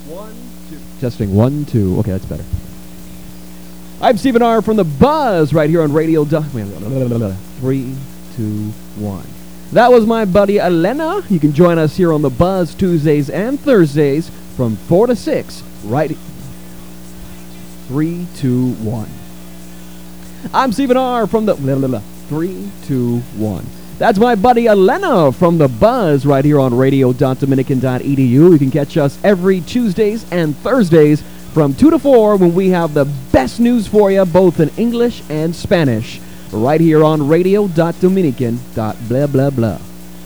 1, 2. Testing 1, 2. Okay, that's better. I'm Stephen R. from The Buzz right here on Radio 3, 2, 1. That was my buddy Elena. You can join us here on The Buzz Tuesdays and Thursdays from 4 to 6. Right. 3, 2, 1. I'm Stephen R. from the 3, 2, 1. That's my buddy Elena from The Buzz right here on radio.dominican.edu. You can catch us every Tuesdays and Thursdays from 2 to 4 when we have the best news for you, both in English and Spanish, right here on radio.dominican.blah, blah, blah.